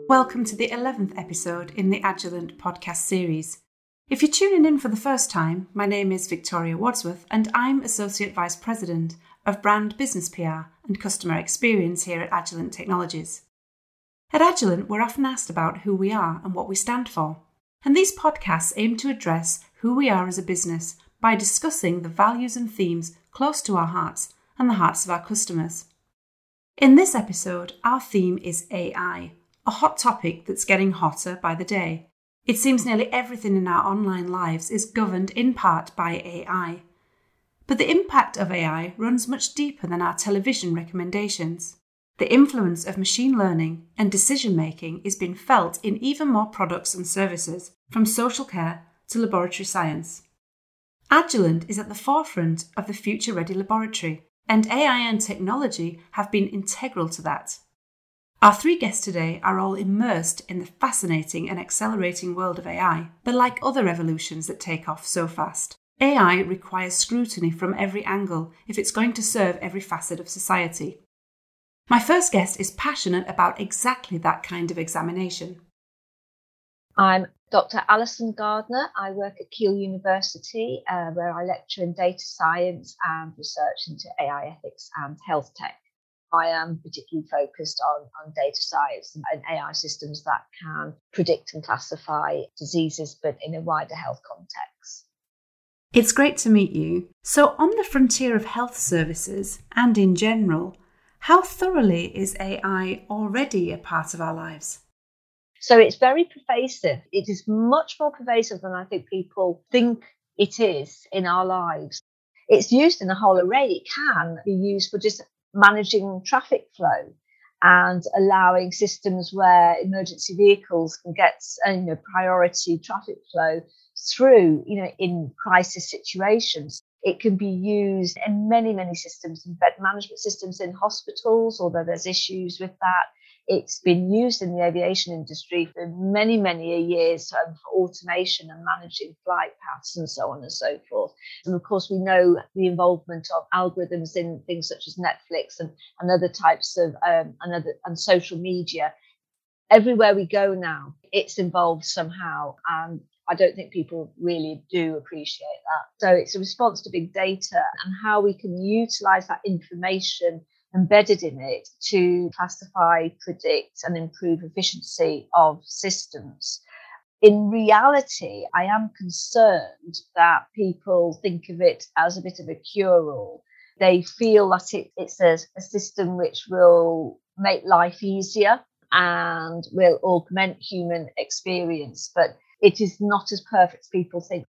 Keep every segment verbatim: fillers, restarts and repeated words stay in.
Welcome to the eleventh episode in the Agilent podcast series. If you're tuning in for the first time, my name is Victoria Wadsworth and I'm Associate Vice President of Brand Business P R and Customer Experience here at Agilent Technologies. At Agilent, we're often asked about who we are and what we stand for. And these podcasts aim to address who we are as a business by discussing the values and themes close to our hearts and the hearts of our customers. In this episode, our theme is A I, a hot topic that's getting hotter by the day. It seems nearly everything in our online lives is governed in part by A I. But the impact of A I runs much deeper than our television recommendations. The influence of machine learning and decision-making is being felt in even more products and services, from social care to laboratory science. Agilent is at the forefront of the future-ready laboratory, and A I and technology have been integral to that. Our three guests today are all immersed in the fascinating and accelerating world of A I, but like other revolutions that take off so fast, A I requires scrutiny from every angle if it's going to serve every facet of society. My first guest is passionate about exactly that kind of examination. I'm Doctor Alison Gardner. I work at Keele University, uh, where I lecture in data science and research into A I ethics and health tech. I am particularly focused on, on data science and A I systems that can predict and classify diseases, but in a wider health context. It's great to meet you. So on the frontier of health services and in general, how thoroughly is A I already a part of our lives? So it's very pervasive. It is much more pervasive than I think people think it is in our lives. It's used in a whole array. It can be used for just managing traffic flow and allowing systems where emergency vehicles can get uh, you know, priority traffic flow through, you know, in crisis situations. It can be used in many, many systems, in bed management systems in hospitals, although there's issues with that. It's been used in the aviation industry for many, many years um, for automation and managing flight paths and so on and so forth. And of course, we know the involvement of algorithms in things such as Netflix and, and other types of um, and, other, and social media. Everywhere we go now, it's involved somehow. And I don't think people really do appreciate that. So it's a response to big data and how we can utilize that information embedded in it to classify, predict, and improve efficiency of systems. In reality, I am concerned that people think of it as a bit of a cure-all. They feel that it, it's a, a system which will make life easier and will augment human experience, but it is not as perfect as people think.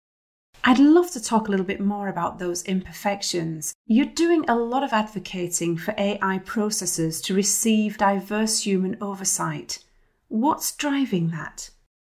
I'd love to talk a little bit more about those imperfections. You're doing a lot of advocating for A I processes to receive diverse human oversight. What's driving that?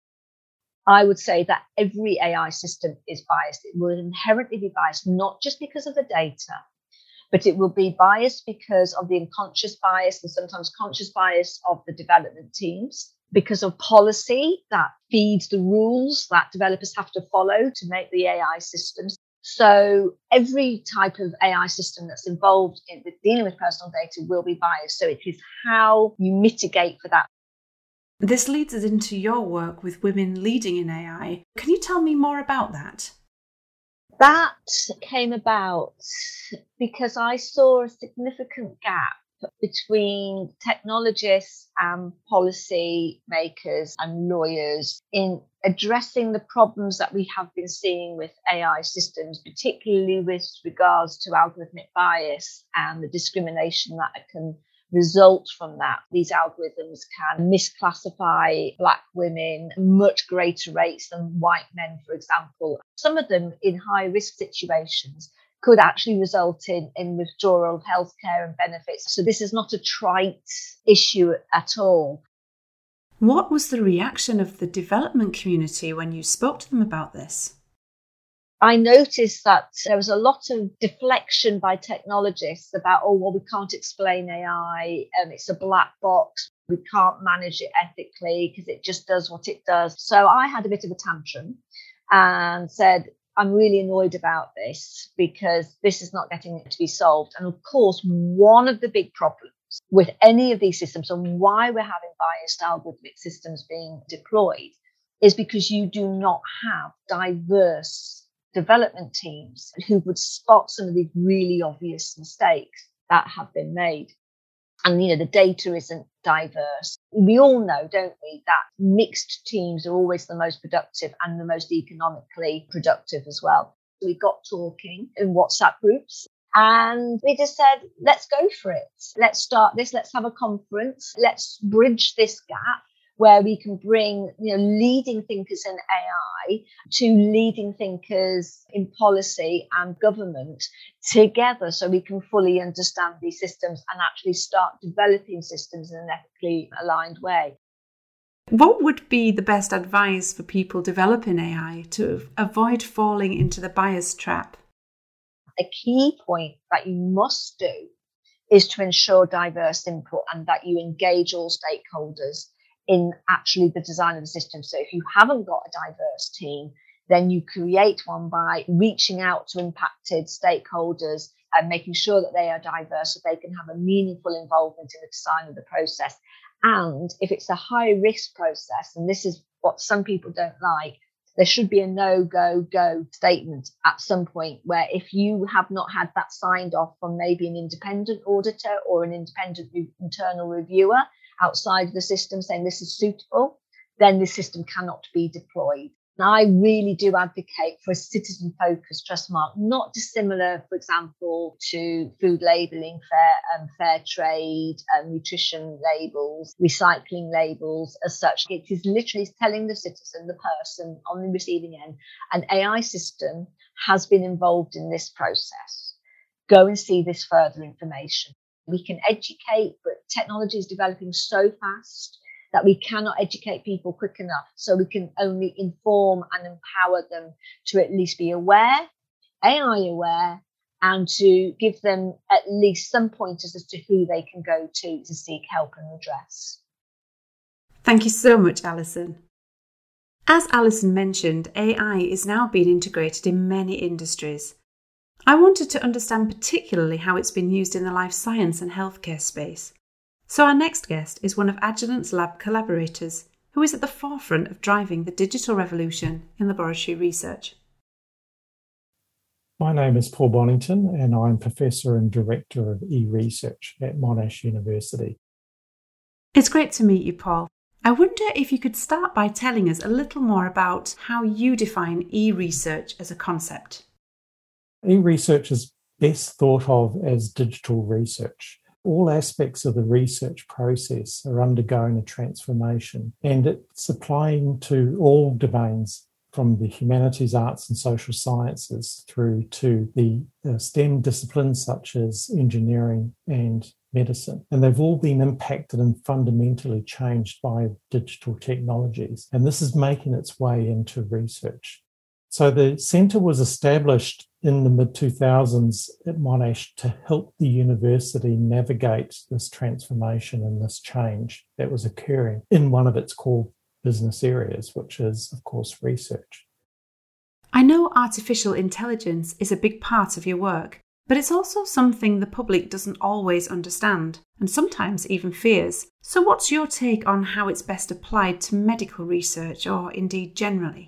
I would say that every A I system is biased. It will inherently be biased, not just because of the data, but it will be biased because of the unconscious bias and sometimes conscious bias of the development teams, because of policy that feeds the rules that developers have to follow to make the A I systems. So every type of A I system that's involved in dealing with personal data will be biased. So it is how you mitigate for that. This leads us into your work with women leading in A I. Can you tell me more about that? That came about because I saw a significant gap between technologists and policy makers and lawyers in addressing the problems that we have been seeing with A I systems, particularly with regards to algorithmic bias and the discrimination that can result from that. These algorithms can misclassify Black women at much greater rates than white men, for example. Some of them in high risk situations could actually result in, in withdrawal of healthcare and benefits. So this is not a trite issue at all. What was the reaction of the development community when you spoke to them about this? I noticed that there was a lot of deflection by technologists about, oh, well, we can't explain A I, and it's a black box. We can't manage it ethically because it just does what it does. So I had a bit of a tantrum and said, I'm really annoyed about this because this is not getting to be solved. And of course, one of the big problems with any of these systems, and why we're having biased algorithmic systems being deployed is because you do not have diverse development teams who would spot some of these really obvious mistakes that have been made. And, you know, the data isn't diverse. We all know, don't we, that mixed teams are always the most productive and the most economically productive as well. We got talking in WhatsApp groups and we just said, let's go for it. Let's start this. Let's have a conference. Let's bridge this gap where we can bring, you know, leading thinkers in A I to leading thinkers in policy and government together so we can fully understand these systems and actually start developing systems in an ethically aligned way. What would be the best advice for people developing A I to avoid falling into the bias trap? A key point that you must do is to ensure diverse input and that you engage all stakeholders in actually the design of the system. So if you haven't got a diverse team, then you create one by reaching out to impacted stakeholders and making sure that they are diverse so they can have a meaningful involvement in the design of the process. And if it's a high risk process, and this is what some people don't like, there should be a no, go, go statement at some point where if you have not had that signed off from maybe an independent auditor or an independent re- internal reviewer outside of the system saying this is suitable, then the system cannot be deployed. And I really do advocate for a citizen-focused trust mark, not dissimilar, for example, to food labelling, fair, um, fair trade, um, nutrition labels, recycling labels as such. It is literally telling the citizen, the person on the receiving end, an A I system has been involved in this process. Go and see this further information. We can educate, but technology is developing so fast that we cannot educate people quick enough. So we can only inform and empower them to at least be aware, A I aware, and to give them at least some pointers as to who they can go to to seek help and redress. Thank you so much, Alison. As Alison mentioned, A I is now being integrated in many industries. I wanted to understand particularly how it's been used in the life science and healthcare space. So our next guest is one of Agilent's lab collaborators, who is at the forefront of driving the digital revolution in laboratory research. My name is Paul Bonington, and I'm Professor and Director of e-Research at Monash University. It's great to meet you, Paul. I wonder if you could start by telling us a little more about how you define e-research as a concept. E-research is best thought of as digital research. All aspects of the research process are undergoing a transformation, and it's applying to all domains from the humanities, arts and social sciences through to the uh, STEM disciplines such as engineering and medicine. And they've all been impacted and fundamentally changed by digital technologies. And this is making its way into research. So the centre was established in the mid two thousands at Monash to help the university navigate this transformation and this change that was occurring in one of its core business areas, which is, of course, research. I know artificial intelligence is a big part of your work, but it's also something the public doesn't always understand and sometimes even fears. So what's your take on how it's best applied to medical research or indeed generally?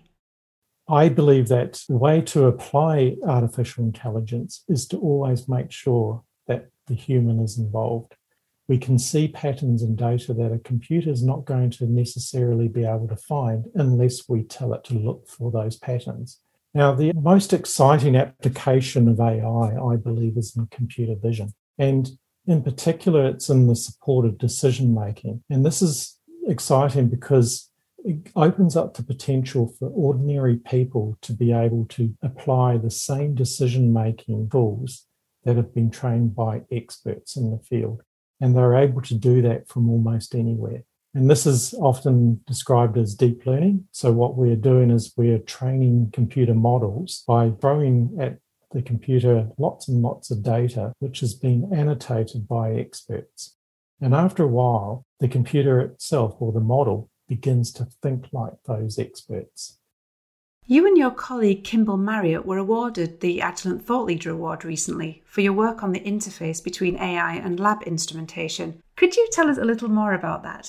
I believe that the way to apply artificial intelligence is to always make sure that the human is involved. We can see patterns in data that a computer is not going to necessarily be able to find unless we tell it to look for those patterns. Now, the most exciting application of A I, I believe, is in computer vision. And in particular, it's in the support of decision making. And this is exciting because it opens up the potential for ordinary people to be able to apply the same decision-making tools that have been trained by experts in the field. And they're able to do that from almost anywhere. And this is often described as deep learning. So what we're doing is we're training computer models by throwing at the computer lots and lots of data, which has been annotated by experts. And after a while, the computer itself or the model begins to think like those experts. You and your colleague Kimball Marriott were awarded the Agilent Thought Leader Award recently for your work on the interface between A I and lab instrumentation. Could you tell us a little more about that?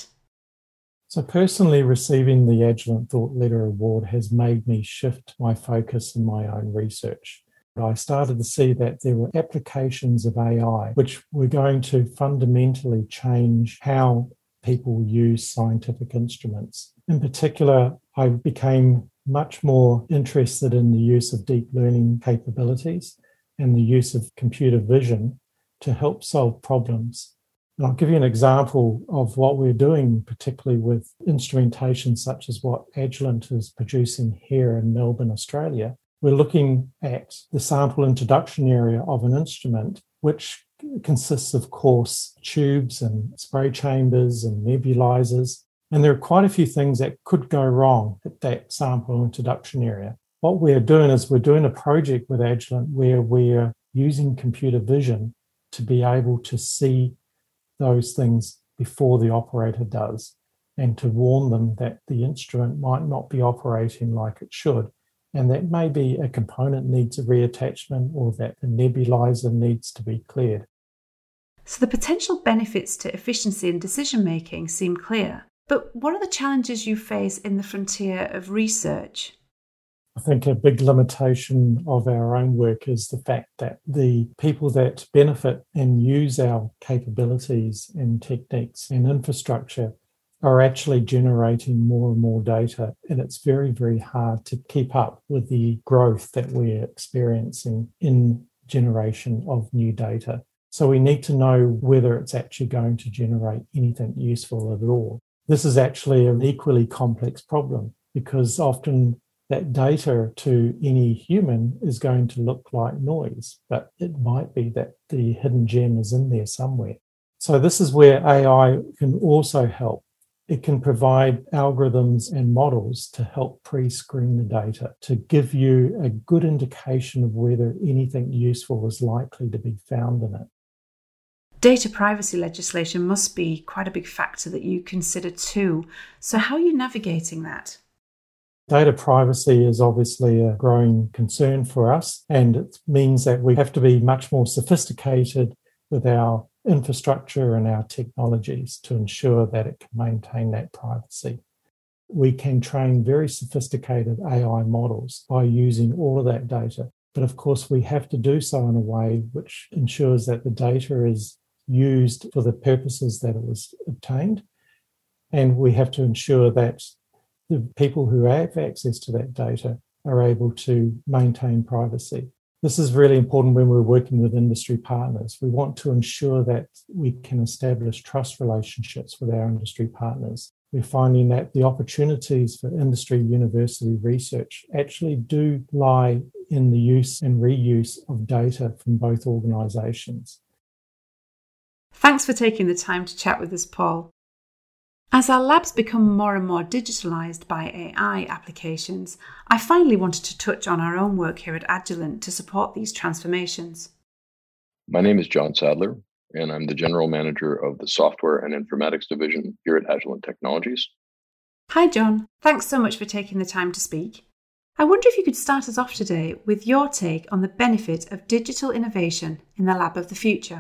So personally, receiving the Agilent Thought Leader Award has made me shift my focus in my own research. I started to see that there were applications of A I which were going to fundamentally change how people use scientific instruments. In particular, I became much more interested in the use of deep learning capabilities and the use of computer vision to help solve problems. And I'll give you an example of what we're doing, particularly with instrumentation such as what Agilent is producing here in Melbourne, Australia. We're looking at the sample introduction area of an instrument, which consists of course tubes and spray chambers and nebulizers. And there are quite a few things that could go wrong at that sample introduction area. What we're doing is we're doing a project with Agilent where we're using computer vision to be able to see those things before the operator does and to warn them that the instrument might not be operating like it should. And that maybe a component needs a reattachment or that the nebulizer needs to be cleared. So the potential benefits to efficiency and decision making seem clear. But what are the challenges you face in the frontier of research? I think a big limitation of our own work is the fact that the people that benefit and use our capabilities and techniques and infrastructure are actually generating more and more data, and it's very, very hard to keep up with the growth that we're experiencing in generation of new data. So we need to know whether it's actually going to generate anything useful at all. This is actually an equally complex problem because often that data to any human is going to look like noise, but it might be that the hidden gem is in there somewhere. So this is where A I can also help. It can provide algorithms and models to help pre-screen the data, to give you a good indication of whether anything useful is likely to be found in it. Data privacy legislation must be quite a big factor that you consider too. So how are you navigating that? Data privacy is obviously a growing concern for us, and it means that we have to be much more sophisticated with our infrastructure and our technologies to ensure that it can maintain that privacy. We can train very sophisticated A I models by using all of that data, but of course we have to do so in a way which ensures that the data is used for the purposes that it was obtained, and we have to ensure that the people who have access to that data are able to maintain privacy. This is really important when we're working with industry partners. We want to ensure that we can establish trust relationships with our industry partners. We're finding that the opportunities for industry university research actually do lie in the use and reuse of data from both organisations. Thanks for taking the time to chat with us, Paul. As our labs become more and more digitalised by A I applications, I finally wanted to touch on our own work here at Agilent to support these transformations. My name is John Sadler, and I'm the General Manager of the Software and Informatics Division here at Agilent Technologies. Hi, John. Thanks so much for taking the time to speak. I wonder if you could start us off today with your take on the benefit of digital innovation in the lab of the future.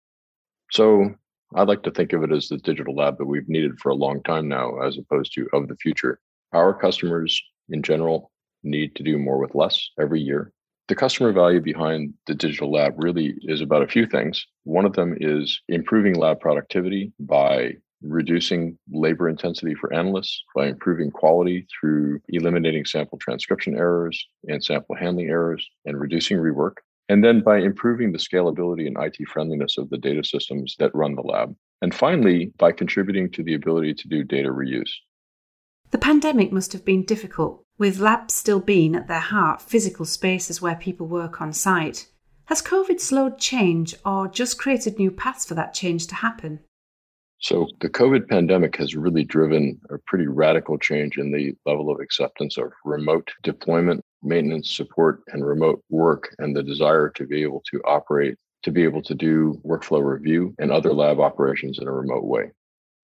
So, I'd like to think of it as the digital lab that we've needed for a long time now, as opposed to of the future. Our customers in general need to do more with less every year. The customer value behind the digital lab really is about a few things. One of them is improving lab productivity by reducing labor intensity for analysts, by improving quality through eliminating sample transcription errors and sample handling errors and reducing rework. And then by improving the scalability and I T friendliness of the data systems that run the lab. And finally, by contributing to the ability to do data reuse. The pandemic must have been difficult, with labs still being at their heart physical spaces where people work on site. Has COVID slowed change or just created new paths for that change to happen? So the COVID pandemic has really driven a pretty radical change in the level of acceptance of remote deployment, maintenance, support, and remote work, and the desire to be able to operate, to be able to do workflow review and other lab operations in a remote way.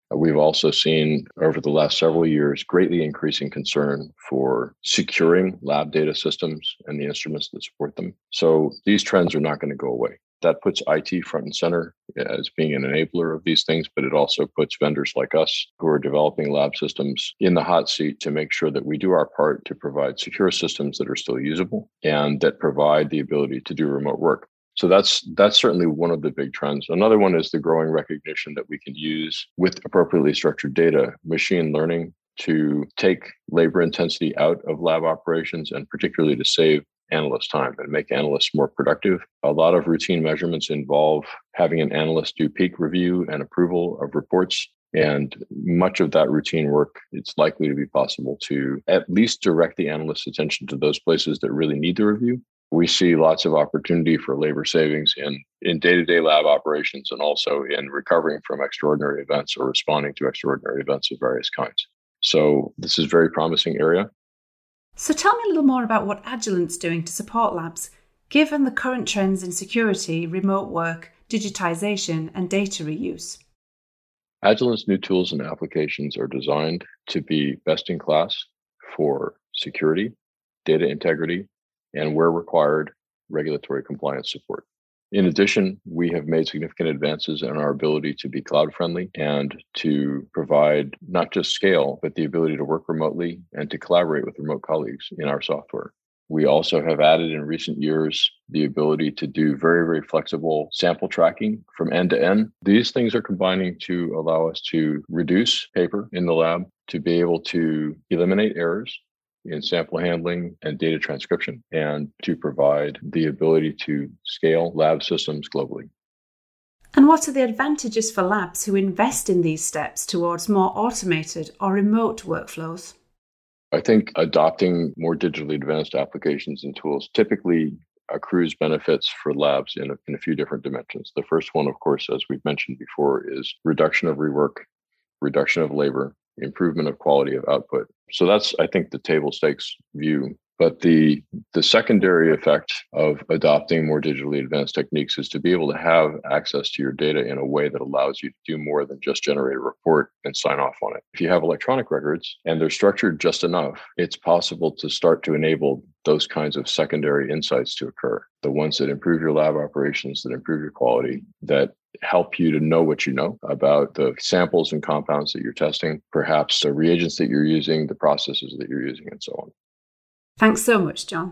We've also seen over the last several years greatly increasing concern for securing lab data systems and the instruments that support them. So these trends are not going to go away. That puts I T front and center as being an enabler of these things, but it also puts vendors like us who are developing lab systems in the hot seat to make sure that we do our part to provide secure systems that are still usable and that provide the ability to do remote work. So that's that's certainly one of the big trends. Another one is the growing recognition that we can use with appropriately structured data, machine learning to take labor intensity out of lab operations and particularly to save analyst time and make analysts more productive. A lot of routine measurements involve having an analyst do peak review and approval of reports. And much of that routine work, it's likely to be possible to at least direct the analyst's attention to those places that really need the review. We see lots of opportunity for labor savings in, in day-to-day lab operations and also in recovering from extraordinary events or responding to extraordinary events of various kinds. So this is a very promising area. So tell me a little more about what Agilent's doing to support labs, given the current trends in security, remote work, digitization, and data reuse. Agilent's new tools and applications are designed to be best in class for security, data integrity, and where required, regulatory compliance support. In addition, we have made significant advances in our ability to be cloud friendly and to provide not just scale, but the ability to work remotely and to collaborate with remote colleagues in our software. We also have added in recent years the ability to do very, very flexible sample tracking from end to end. These things are combining to allow us to reduce paper in the lab, to be able to eliminate errors in sample handling and data transcription, and to provide the ability to scale lab systems globally. And what are the advantages for labs who invest in these steps towards more automated or remote workflows? I think adopting more digitally advanced applications and tools typically accrues benefits for labs in a, in a few different dimensions. The first one, of course, as we've mentioned before, is reduction of rework, reduction of labor, improvement of quality of output. So that's, I think, the table stakes view. But the the secondary effect of adopting more digitally advanced techniques is to be able to have access to your data in a way that allows you to do more than just generate a report and sign off on it. If you have electronic records and they're structured just enough, it's possible to start to enable those kinds of secondary insights to occur. The ones that improve your lab operations, that improve your quality, that help you to know what you know about the samples and compounds that you're testing, perhaps the reagents that you're using, the processes that you're using, and so on. Thanks so much, John.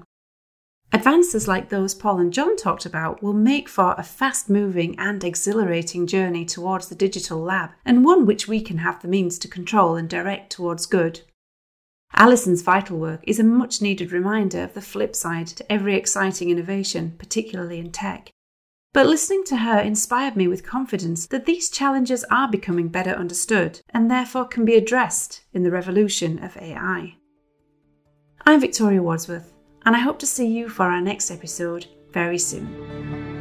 Advances like those Paul and John talked about will make for a fast-moving and exhilarating journey towards the digital lab, and one which we can have the means to control and direct towards good. Alison's vital work is a much-needed reminder of the flip side to every exciting innovation, particularly in tech. But listening to her inspired me with confidence that these challenges are becoming better understood and therefore can be addressed in the revolution of A I. I'm Victoria Wadsworth, and I hope to see you for our next episode very soon.